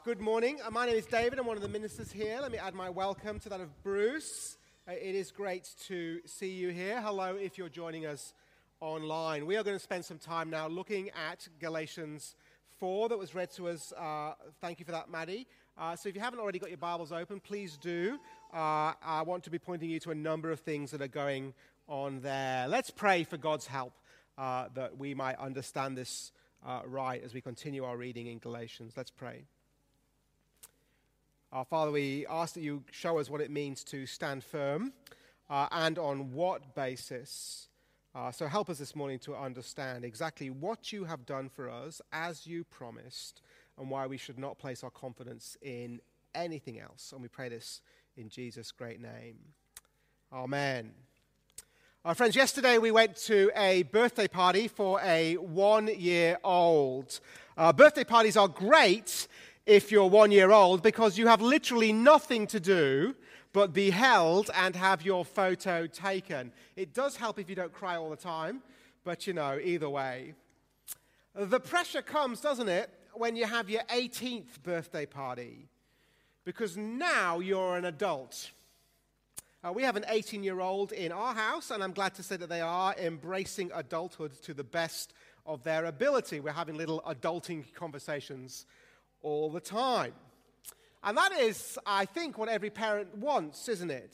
Good morning. My name is David. I'm one of the ministers here. Let me add my welcome to that of Bruce. It is great to see you here. Hello if you're joining us online. We are going to spend some time now looking at Galatians 4 that was read to us. Thank you for that, Maddie. So if you haven't already got your Bibles open, please do. I want to be pointing you to a number of things that are going on there. Let's pray for God's help that we might understand this right as we continue our reading in Galatians. Let's pray. Father, we ask that you show us what it means to stand firm and on what basis. So help us this morning to understand exactly what you have done for us as you promised and why we should not place our confidence in anything else. And we pray this in Jesus' great name. Amen. Friends, yesterday we went to a birthday party for a 1-year-old. Birthday parties are great if you're 1 year old, because you have literally nothing to do but be held and have your photo taken. It does help if you don't cry all the time, but either way. The pressure comes, doesn't it, when you have your 18th birthday party, because now you're an adult. We have an 18-year-old in our house, and I'm glad to say that they are embracing adulthood to the best of their ability. We're having little adulting conversations all the time. And that is, I think, what every parent wants, isn't it?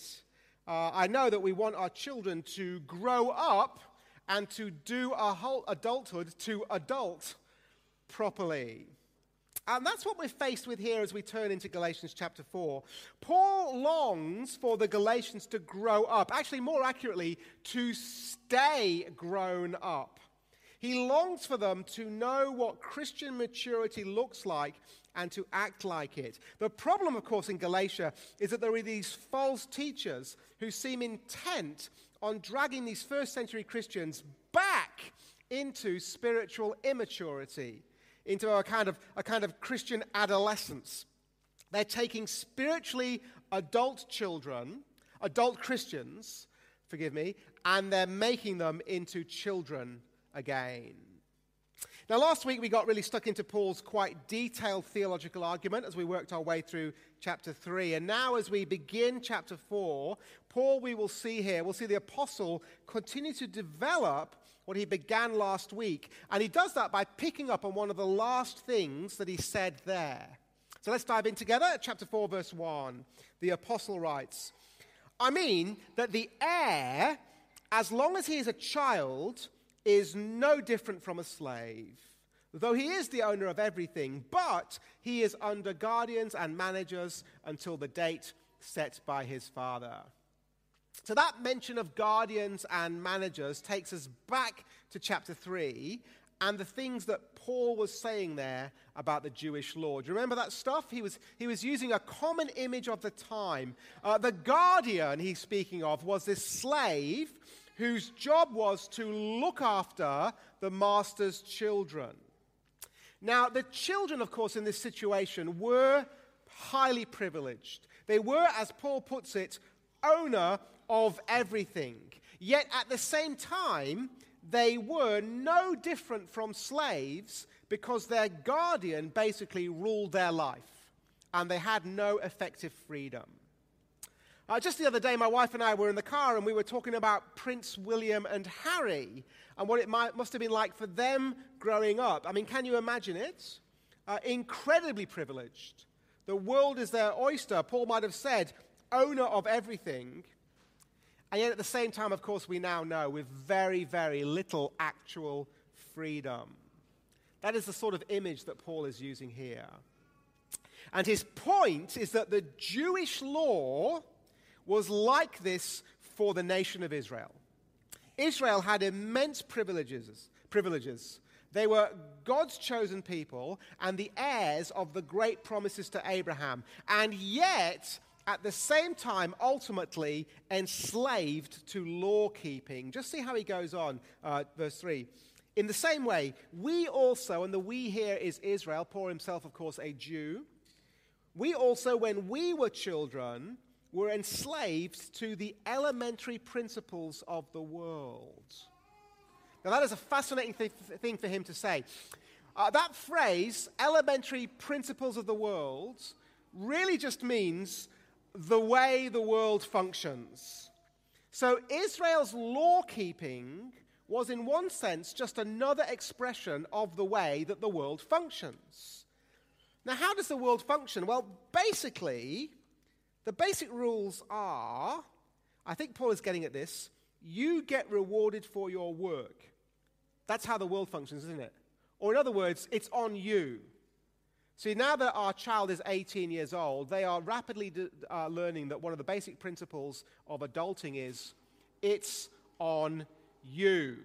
I know that we want our children to grow up and to do our whole adulthood to adult properly. And that's what we're faced with here as we turn into Galatians chapter 4. Paul longs for the Galatians to grow up, actually more accurately, to stay grown up. He longs for them to know what Christian maturity looks like and to act like it. The problem, of course, in Galatia is that there are these false teachers who seem intent on dragging these first century Christians back into spiritual immaturity, into a kind of Christian adolescence. They're taking spiritually adult children, adult Christians, and they're making them into children again. Now, last week we got really stuck into Paul's quite detailed theological argument as we worked our way through chapter 3. And now as we begin chapter 4, Paul, we'll see the apostle continue to develop what he began last week. And he does that by picking up on one of the last things that he said there. So let's dive in together. Chapter 4, verse 1. The apostle writes, "I mean that the heir, as long as he is a child, is no different from a slave, though he is the owner of everything, but he is under guardians and managers until the date set by his father." So that mention of guardians and managers takes us back to chapter 3 and the things that Paul was saying there about the Jewish law. Do you remember that stuff? He was using a common image of the time. The guardian he's speaking of was this slave whose job was to look after the master's children. Now, the children, of course, in this situation were highly privileged. They were, as Paul puts it, owner of everything. Yet at the same time, they were no different from slaves because their guardian basically ruled their life and they had no effective freedom. Just the other day, my wife and I were in the car and we were talking about Prince William and Harry and what it must have been like for them growing up. I mean, can you imagine it? Incredibly privileged. The world is their oyster. Paul might have said, owner of everything. And yet at the same time, of course, we now know with very, very little actual freedom. That is the sort of image that Paul is using here. And his point is that the Jewish law was like this for the nation of Israel. Israel had immense privileges. They were God's chosen people and the heirs of the great promises to Abraham. And yet, at the same time, ultimately enslaved to law-keeping. Just see how he goes on, verse 3. "In the same way, we also," and the we here is Israel, Paul himself, of course, a Jew, "we also, when we were children, were enslaved to the elementary principles of the world." Now that is a fascinating thing for him to say. That phrase, elementary principles of the world, really just means the way the world functions. So Israel's law-keeping was in one sense just another expression of the way that the world functions. Now, how does the world function? Well, basically, the basic rules are, I think Paul is getting at this, you get rewarded for your work. That's how the world functions, isn't it? Or in other words, it's on you. See, now that our child is 18 years old, they are rapidly learning that one of the basic principles of adulting is, it's on you.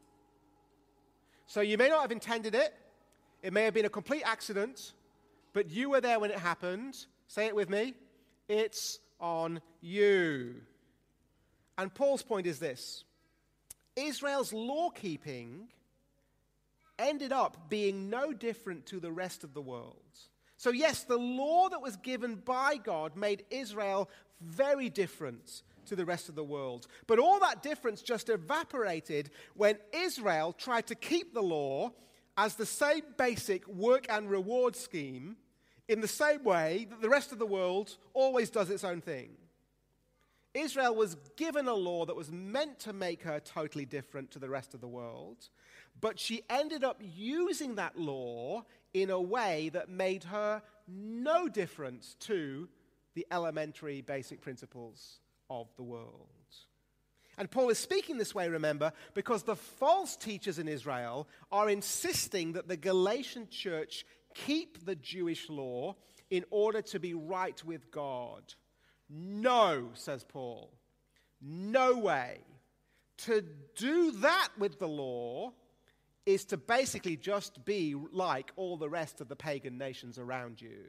So you may not have intended it. It may have been a complete accident, but you were there when it happened. Say it with me. It's on you. And Paul's point is this. Israel's law-keeping ended up being no different to the rest of the world. So yes, the law that was given by God made Israel very different to the rest of the world. But all that difference just evaporated when Israel tried to keep the law as the same basic work and reward scheme in the same way that the rest of the world always does its own thing. Israel was given a law that was meant to make her totally different to the rest of the world, but she ended up using that law in a way that made her no different to the elementary basic principles of the world. And Paul is speaking this way, remember, because the false teachers in Israel are insisting that the Galatian church keep the Jewish law in order to be right with God. No, says Paul, no way. To do that with the law is to basically just be like all the rest of the pagan nations around you.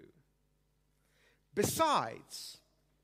Besides,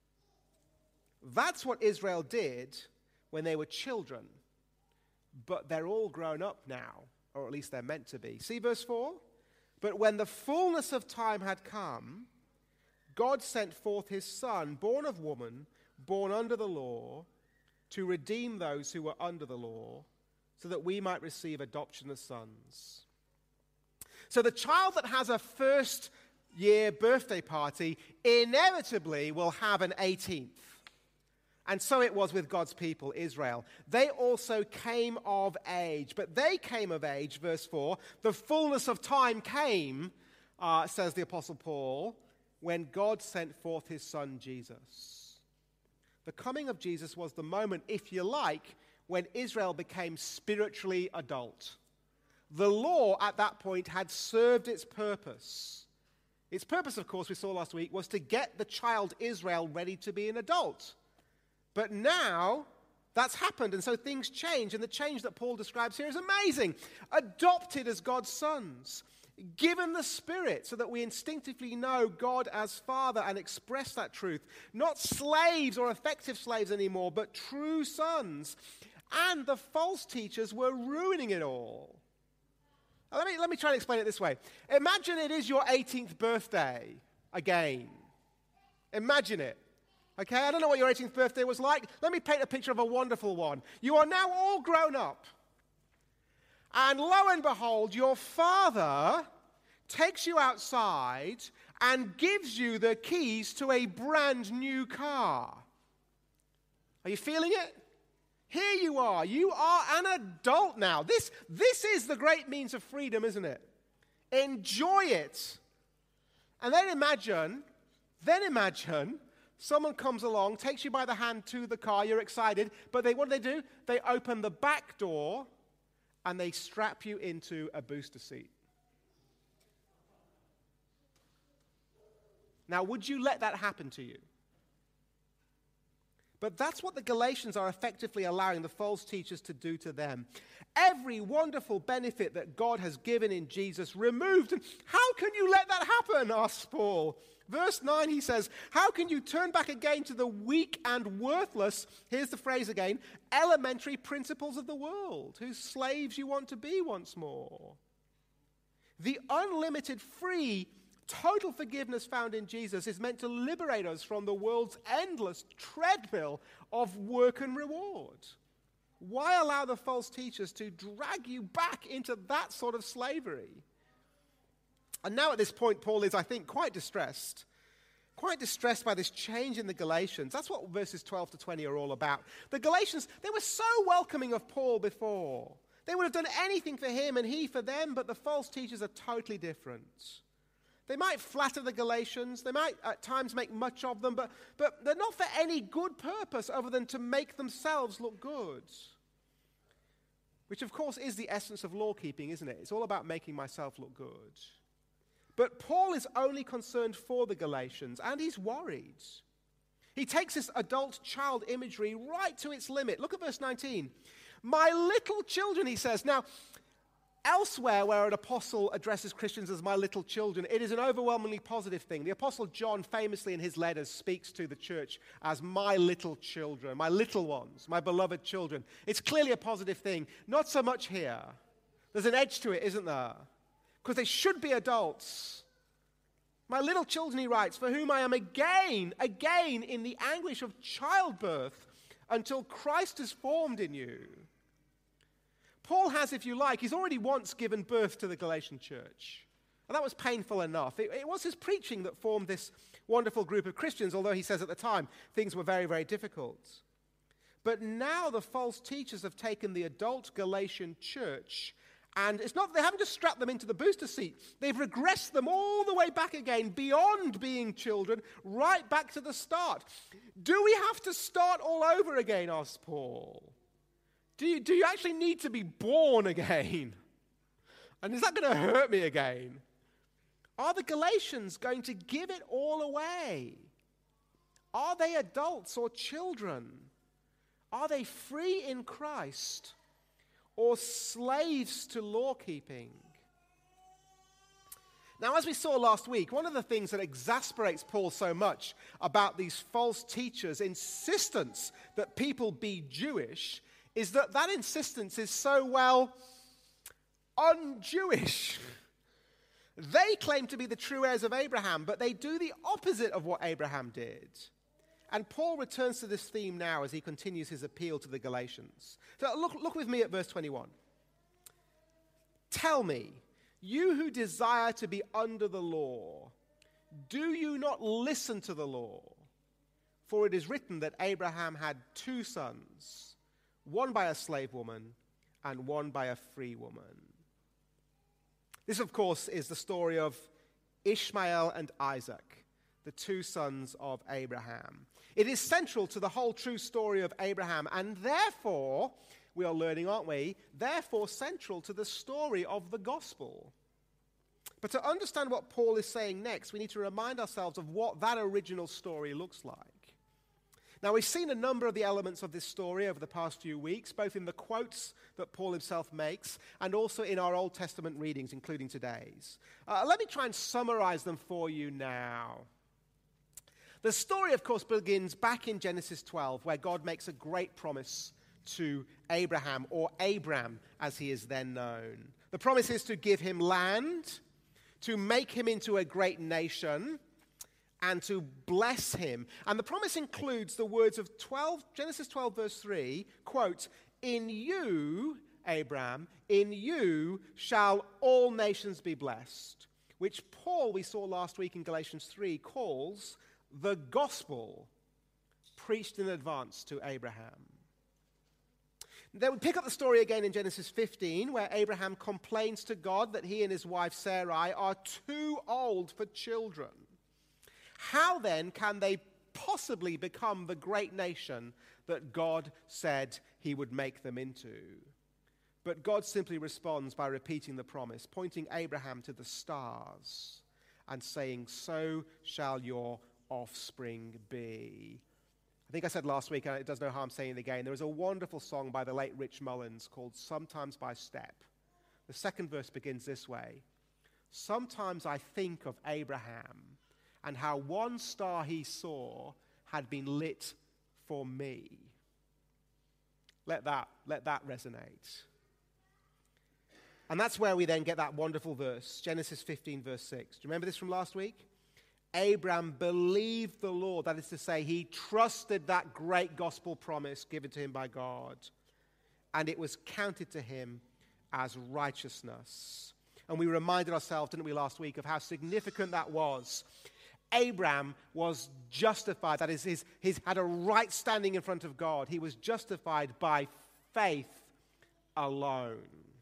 that's what Israel did when they were children, but they're all grown up now, or at least they're meant to be. See verse 4? But when the fullness of time had come, God sent forth his Son, born of woman, born under the law, to redeem those who were under the law, so that we might receive adoption as sons. So the child that has a first-year birthday party inevitably will have an 18th. And so it was with God's people, Israel. They also came of age. But they came of age, verse 4. The fullness of time came, says the Apostle Paul, when God sent forth his Son, Jesus. The coming of Jesus was the moment, if you like, when Israel became spiritually adult. The law at that point had served its purpose. Its purpose, of course, we saw last week, was to get the child Israel ready to be an adult. But now that's happened, and so things change, and the change that Paul describes here is amazing. Adopted as God's sons, given the Spirit so that we instinctively know God as Father and express that truth. Not slaves or effective slaves anymore, but true sons. And the false teachers were ruining it all. Now, let me try and explain it this way. Imagine it is your 18th birthday again. Imagine it. Okay, I don't know what your 18th birthday was like. Let me paint a picture of a wonderful one. You are now all grown up. And lo and behold, your father takes you outside and gives you the keys to a brand new car. Are you feeling it? Here you are. You are an adult now. This is the great means of freedom, isn't it? Enjoy it. And then imagine someone comes along, takes you by the hand to the car, you're excited, but what do? They open the back door and they strap you into a booster seat. Now, would you let that happen to you? But that's what the Galatians are effectively allowing the false teachers to do to them. Every wonderful benefit that God has given in Jesus removed. And how can you let that happen? Asks Paul. Verse 9, he says, how can you turn back again to the weak and worthless, here's the phrase again, elementary principles of the world, whose slaves you want to be once more? The unlimited, free, total forgiveness found in Jesus is meant to liberate us from the world's endless treadmill of work and reward. Why allow the false teachers to drag you back into that sort of slavery? And now at this point, Paul is, I think, quite distressed by this change in the Galatians. That's what verses 12 to 20 are all about. The Galatians, they were so welcoming of Paul before. They would have done anything for him and he for them, but the false teachers are totally different. They might flatter the Galatians, they might at times make much of them, but they're not for any good purpose other than to make themselves look good. Which, of course, is the essence of law keeping, isn't it? It's all about making myself look good. But Paul is only concerned for the Galatians, and he's worried. He takes this adult child imagery right to its limit. Look at verse 19. My little children, he says. Now, elsewhere where an apostle addresses Christians as my little children, it is an overwhelmingly positive thing. The apostle John famously in his letters speaks to the church as my little children, my little ones, my beloved children. It's clearly a positive thing. Not so much here. There's an edge to it, isn't there? Because they should be adults. My little children, he writes, for whom I am again in the anguish of childbirth until Christ is formed in you. Paul has, if you like, he's already once given birth to the Galatian church. And that was painful enough. It was his preaching that formed this wonderful group of Christians, although he says at the time things were very, very difficult. But now the false teachers have taken the adult Galatian church, and it's not that they haven't just strapped them into the booster seat. They've regressed them all the way back again, beyond being children, right back to the start. Do we have to start all over again, asks Paul? Do you actually need to be born again? And is that going to hurt me again? Are the Galatians going to give it all away? Are they adults or children? Are they free in Christ or slaves to law keeping? Now, as we saw last week, one of the things that exasperates Paul so much about these false teachers' insistence that people be Jewish is that insistence is so, well, un-Jewish. They claim to be the true heirs of Abraham, but they do the opposite of what Abraham did. And Paul returns to this theme now as he continues his appeal to the Galatians. So look with me at verse 21. Tell me, you who desire to be under the law, do you not listen to the law? For it is written that Abraham had two sons, one by a slave woman and one by a free woman. This, of course, is the story of Ishmael and Isaac, the two sons of Abraham. It is central to the whole true story of Abraham, and therefore, we are learning, aren't we? Therefore, central to the story of the gospel. But to understand what Paul is saying next, we need to remind ourselves of what that original story looks like. Now, we've seen a number of the elements of this story over the past few weeks, both in the quotes that Paul himself makes and also in our Old Testament readings, including today's. Let me try and summarize them for you now. The story, of course, begins back in Genesis 12, where God makes a great promise to Abraham, or Abram, as he is then known. The promise is to give him land, to make him into a great nation, and to bless him. And the promise includes the words of Genesis 12, verse 3, quote, in you, Abram, in you shall all nations be blessed, which Paul, we saw last week in Galatians 3, calls the gospel preached in advance to Abraham. Then we pick up the story again in Genesis 15, where Abraham complains to God that he and his wife Sarai are too old for children. How then can they possibly become the great nation that God said he would make them into? But God simply responds by repeating the promise, pointing Abraham to the stars and saying, so shall your offspring be. I think I said last week, and it does no harm saying it again, there was a wonderful song by the late Rich Mullins called Sometimes by Step. The second verse begins this way. Sometimes I think of Abraham and how one star he saw had been lit for me. Let that resonate. And that's where we then get that wonderful verse, Genesis 15, verse 6. Do you remember this from last week? Abraham believed the Lord, that is to say, he trusted that great gospel promise given to him by God, and it was counted to him as righteousness. And we reminded ourselves, didn't we, last week, of how significant that was. Abraham was justified. That is, he had a right standing in front of God. He was justified by faith alone.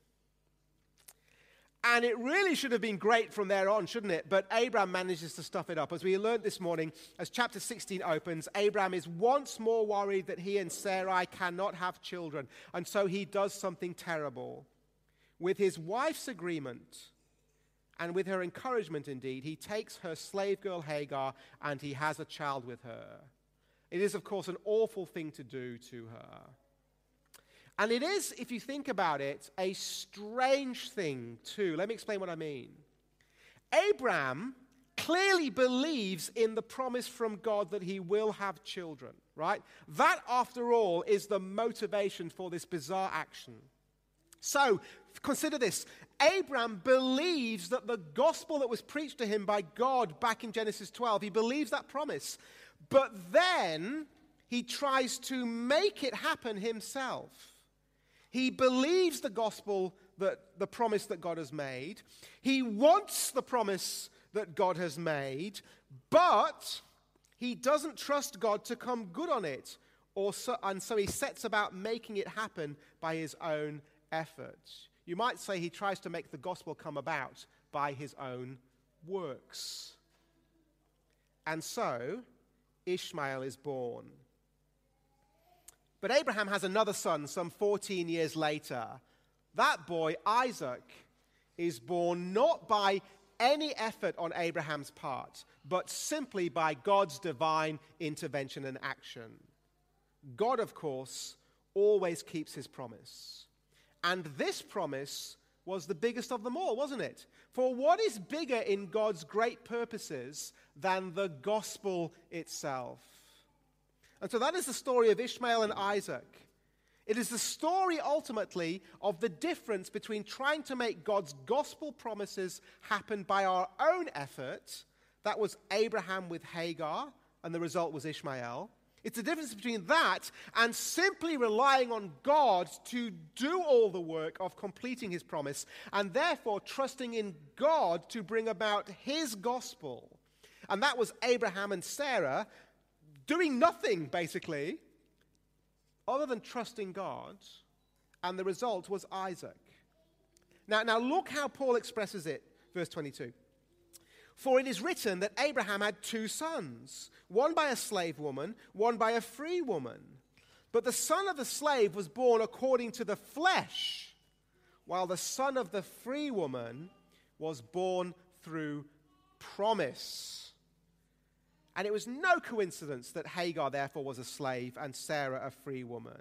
And it really should have been great from there on, shouldn't it? But Abraham manages to stuff it up. As we learned this morning, as chapter 16 opens, Abraham is once more worried that he and Sarai cannot have children. And so he does something terrible. With his wife's agreement, and with her encouragement indeed, he takes her slave girl Hagar and he has a child with her. It is, of course, an awful thing to do to her. And it is, if you think about it, a strange thing too. Let me explain what I mean. Abraham clearly believes in the promise from God that he will have children, right? That, after all, is the motivation for this bizarre action. So, consider this. Abraham believes that the gospel that was preached to him by God back in Genesis 12, he believes that promise. But then he tries to make it happen himself. He believes the gospel, that the promise that God has made. He wants the promise that God has made, but he doesn't trust God to come good on it. And so he sets about making it happen by his own efforts. You might say he tries to make the gospel come about by his own works. And so Ishmael is born. But Abraham has another son some 14 years later. That boy, Isaac, is born not by any effort on Abraham's part, but simply by God's divine intervention and action. God, of course, always keeps his promise. And this promise was the biggest of them all, wasn't it? For what is bigger in God's great purposes than the gospel itself? And so that is the story of Ishmael and Isaac. It is the story, ultimately, of the difference between trying to make God's gospel promises happen by our own effort. That was Abraham with Hagar, and the result was Ishmael. It's the difference between that and simply relying on God to do all the work of completing his promise, and therefore trusting in God to bring about his gospel. And that was Abraham and Sarah doing nothing, basically, other than trusting God, and the result was Isaac. Now look how Paul expresses it, verse 22. For it is written that Abraham had two sons, one by a slave woman, one by a free woman. But the son of the slave was born according to the flesh, while the son of the free woman was born through promise. And it was no coincidence that Hagar, therefore, was a slave and Sarah a free woman.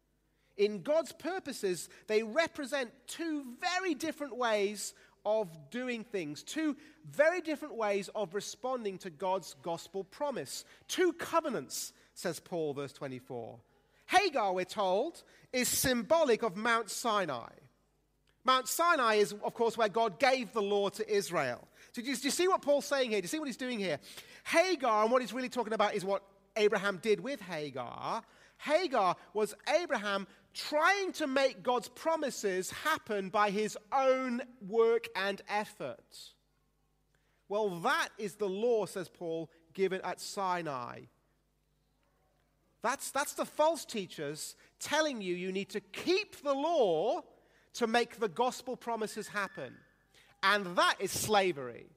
In God's purposes, they represent two very different ways of doing things, two very different ways of responding to God's gospel promise. Two covenants, says Paul, verse 24. Hagar, we're told, is symbolic of Mount Sinai. Mount Sinai is, of course, where God gave the law to Israel. So do you see what Paul's saying here? Do you see what he's doing here? Hagar, and what he's really talking about is what Abraham did with Hagar. Hagar was Abraham trying to make God's promises happen by his own work and effort. Well, that is the law, says Paul, given at Sinai. That's the false teachers telling you need to keep the law to make the gospel promises happen. And that is slavery.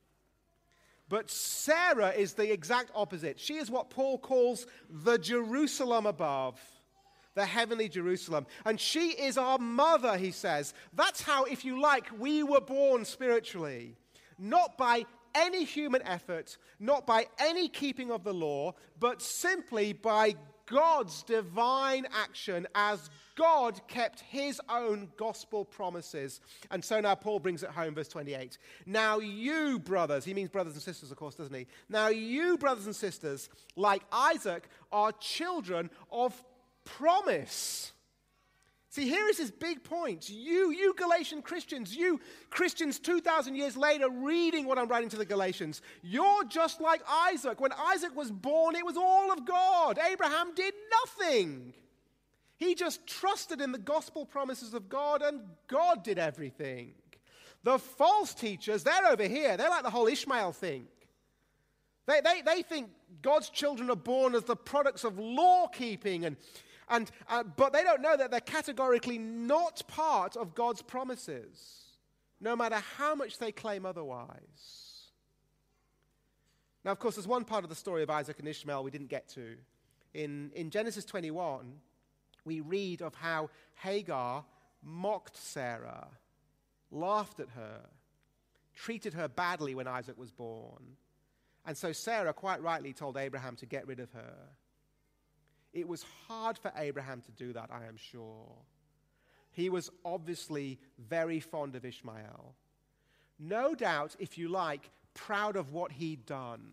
But Sarah is the exact opposite. She is what Paul calls the Jerusalem above, the heavenly Jerusalem. And she is our mother, he says. That's how, if you like, we were born spiritually. Not by any human effort, not by any keeping of the law, but simply by God's divine action as God kept his own gospel promises. And so now Paul brings it home, verse 28. Now you, brothers, he means brothers and sisters, of course, doesn't he? Now you, brothers and sisters, like Isaac, are children of promise. See, here is his big point. You Galatian Christians, you Christians 2,000 years later reading what I'm writing to the Galatians, you're just like Isaac. When Isaac was born, it was all of God. Abraham did nothing. He just trusted in the gospel promises of God, and God did everything. The false teachers, they're over here. They're like the whole Ishmael thing. They think God's children are born as the products of law-keeping, but they don't know that they're categorically not part of God's promises, no matter how much they claim otherwise. Now, of course, there's one part of the story of Isaac and Ishmael we didn't get to. In Genesis 21, we read of how Hagar mocked Sarah, laughed at her, treated her badly when Isaac was born. And so Sarah quite rightly told Abraham to get rid of her. It was hard for Abraham to do that, I am sure. He was obviously very fond of Ishmael. No doubt, if you like, proud of what he'd done.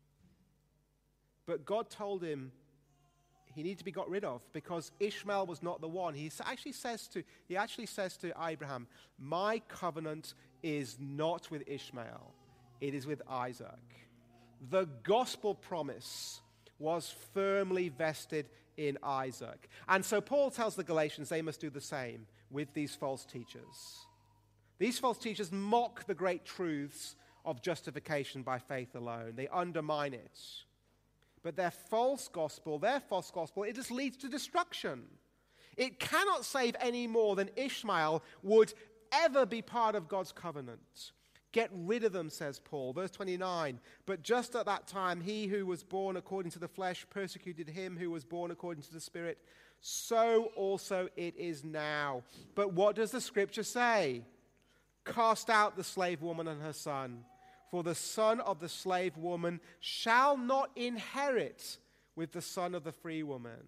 But God told him he needed to be got rid of because Ishmael was not the one. He actually says to Abraham, my covenant is not with Ishmael, it is with Isaac. The gospel promise was firmly vested in Isaac. And so Paul tells the Galatians they must do the same with these false teachers. These false teachers mock the great truths of justification by faith alone. They undermine it. But their false gospel, it just leads to destruction. It cannot save any more than Ishmael would ever be part of God's covenant. Get rid of them, says Paul. Verse 29, but just at that time, he who was born according to the flesh persecuted him who was born according to the Spirit. So also it is now. But what does the scripture say? Cast out the slave woman and her son, for the son of the slave woman shall not inherit with the son of the free woman.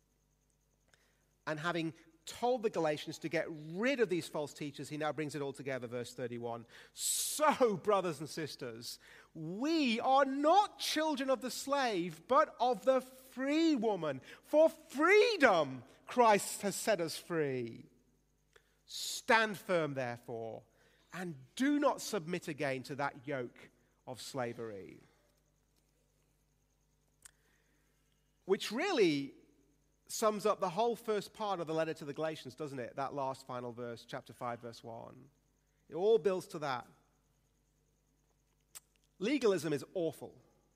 And having told the Galatians to get rid of these false teachers, he now brings it all together, verse 31. So, brothers and sisters, we are not children of the slave, but of the free woman. For freedom, Christ has set us free. Stand firm, therefore, and do not submit again to that yoke of slavery. Which really sums up the whole first part of the letter to the Galatians, doesn't it? That last final verse, chapter 5, verse 1. It all builds to that. Legalism is awful.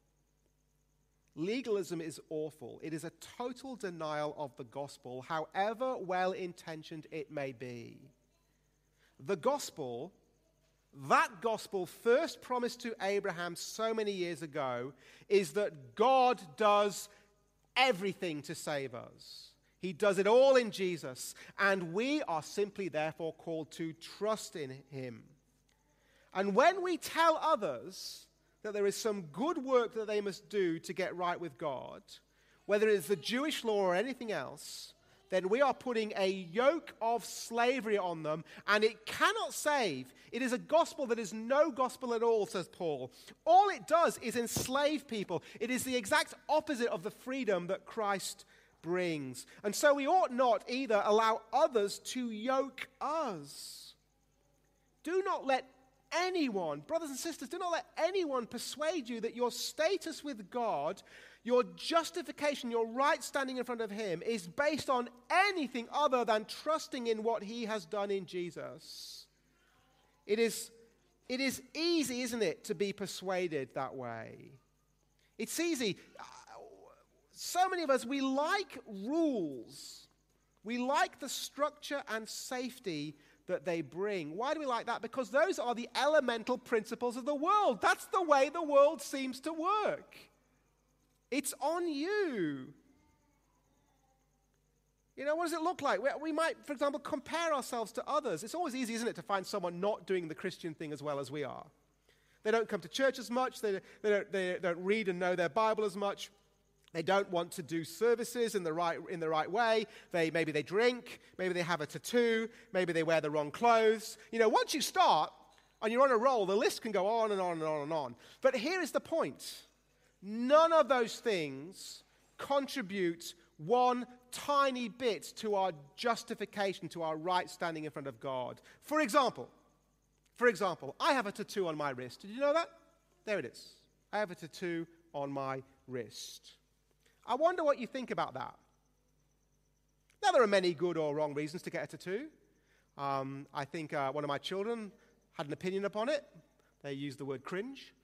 Legalism is awful. It is a total denial of the gospel, however well-intentioned it may be. The gospel, that gospel first promised to Abraham so many years ago, is that God does everything to save us. He does it all in Jesus, and we are simply therefore called to trust in him. And when we tell others that there is some good work that they must do to get right with God, whether it's the Jewish law or anything else, then we are putting a yoke of slavery on them, and it cannot save. It is a gospel that is no gospel at all, says Paul. All it does is enslave people. It is the exact opposite of the freedom that Christ brings. And so we ought not either allow others to yoke us. Do not let anyone, brothers and sisters, do not let anyone persuade you that your status with God, your justification, your right standing in front of him is based on anything other than trusting in what he has done in Jesus. It is easy, isn't it, to be persuaded that way? It's easy. So many of us, we like rules. We like the structure and safety that they bring. Why do we like that? Because those are the elemental principles of the world. That's the way the world seems to work. It's on you. You know, what does it look like? We might, for example, compare ourselves to others. It's always easy, isn't it, to find someone not doing the Christian thing as well as we are. They don't come to church as much. They don't read and know their Bible as much. They don't want to do services in the right way. Maybe they drink. Maybe they have a tattoo. Maybe they wear the wrong clothes. You know, once you start and you're on a roll, the list can go on and on and on and on. But here is the point. None of those things contribute one tiny bit to our justification, to our right standing in front of God. For example, I have a tattoo on my wrist. Did you know that? There it is. I have a tattoo on my wrist. I wonder what you think about that. Now, there are many good or wrong reasons to get a tattoo. I think one of my children had an opinion upon it. They used the word cringe.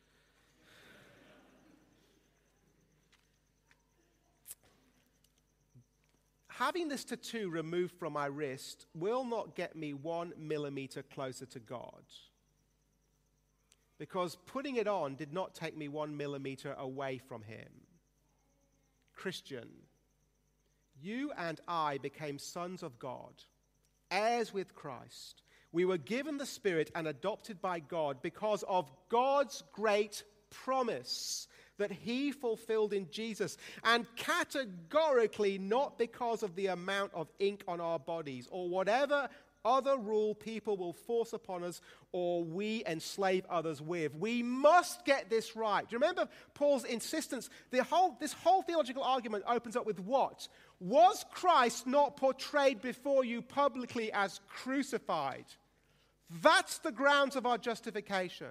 Having this tattoo removed from my wrist will not get me 1 millimeter closer to God. Because putting it on did not take me 1 millimeter away from him. Christian, you and I became sons of God, heirs with Christ. We were given the Spirit and adopted by God because of God's great promise that he fulfilled in Jesus, and categorically not because of the amount of ink on our bodies or whatever other rule people will force upon us or we enslave others with. We must get this right. Do you remember Paul's insistence? This whole theological argument opens up with what? Was Christ not portrayed before you publicly as crucified? That's the grounds of our justification.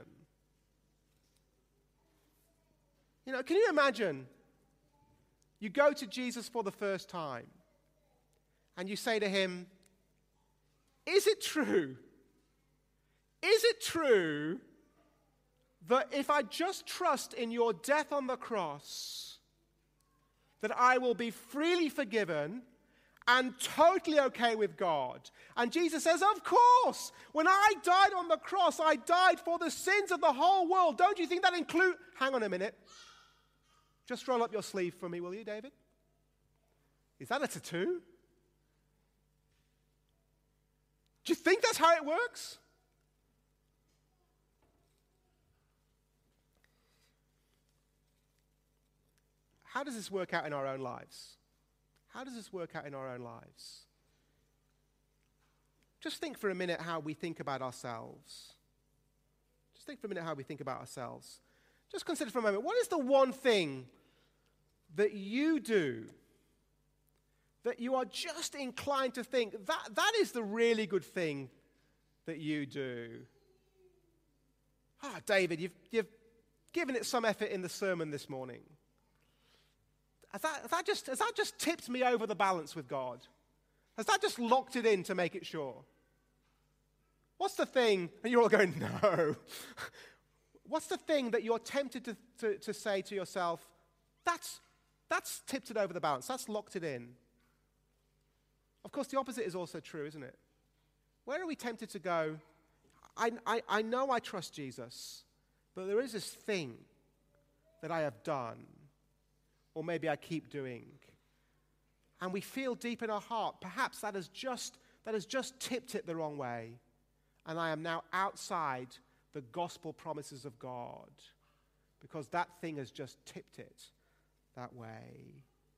You know, can you imagine? You go to Jesus for the first time and you say to him, is it true? Is it true that if I just trust in your death on the cross, that I will be freely forgiven and totally okay with God? And Jesus says, of course. When I died on the cross, I died for the sins of the whole world. Don't you think that includes... Hang on a minute. Just roll up your sleeve for me, will you, David? Is that a tattoo? Do you think that's how it works? How does this work out in our own lives? How does this work out in our own lives? Just think for a minute how we think about ourselves. Just think for a minute how we think about ourselves. Just consider for a moment, what is the one thing that you do that you are just inclined to think that is the really good thing that you do? David, you've given it some effort in the sermon this morning. Has that just tipped me over the balance with God? Has that just locked it in to make it sure? What's the thing? And you're all going, no. What's the thing that you're tempted to say to yourself, that's tipped it over the balance, that's locked it in? Of course, the opposite is also true, isn't it? Where are we tempted to go, I know I trust Jesus, but there is this thing that I have done, or maybe I keep doing, and we feel deep in our heart, perhaps that has just tipped it the wrong way, and I am now outside the gospel promises of God, because that thing has just tipped it that way.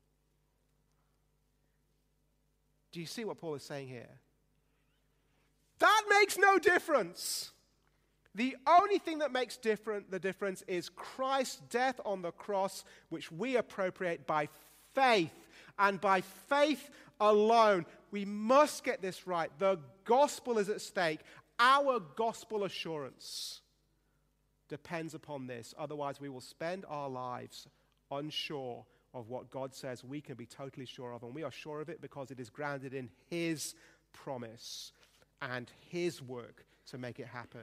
Do you see what Paul is saying here? That makes no difference. The only thing that makes the difference is Christ's death on the cross, which we appropriate by faith, and by faith alone. We must get this right. The gospel is at stake. Our gospel assurance depends upon this. Otherwise, we will spend our lives unsure of what God says we can be totally sure of. And we are sure of it because it is grounded in his promise and his work to make it happen.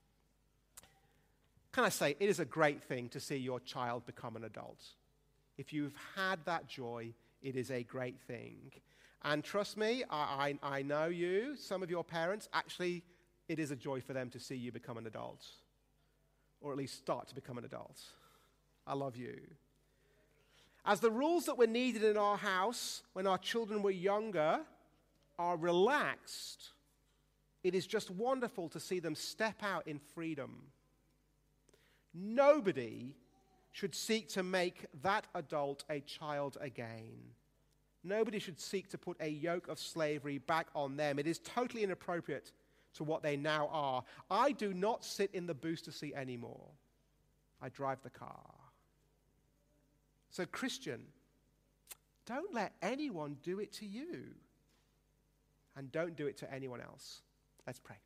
Can I say, it is a great thing to see your child become an adult. If you've had that joy, it is a great thing. And trust me, I know you, some of your parents, actually, it is a joy for them to see you become an adult, or at least start to become an adult. I love you. As the rules that were needed in our house when our children were younger are relaxed, it is just wonderful to see them step out in freedom. Nobody should seek to make that adult a child again. Nobody should seek to put a yoke of slavery back on them. It is totally inappropriate to what they now are. I do not sit in the booster seat anymore. I drive the car. So, Christian, don't let anyone do it to you. And don't do it to anyone else. Let's pray.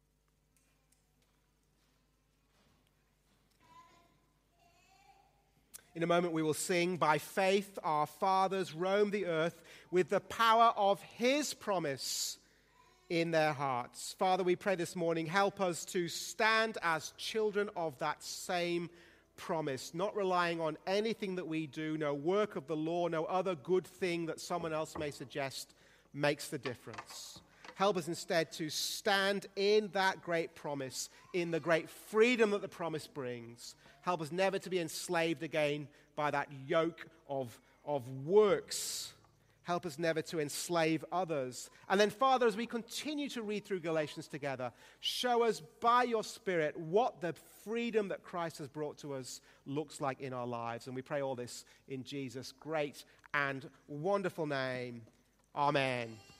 In a moment we will sing, "By faith our fathers roamed the earth with the power of his promise, in their hearts. Father, we pray this morning, help us to stand as children of that same promise, not relying on anything that we do, no work of the law, no other good thing that someone else may suggest makes the difference. Help us instead to stand in that great promise, in the great freedom that the promise brings. Help us never to be enslaved again by that yoke of works. Help us never to enslave others. And then, Father, as we continue to read through Galatians together, show us by your Spirit what the freedom that Christ has brought to us looks like in our lives. And we pray all this in Jesus' great and wonderful name. Amen.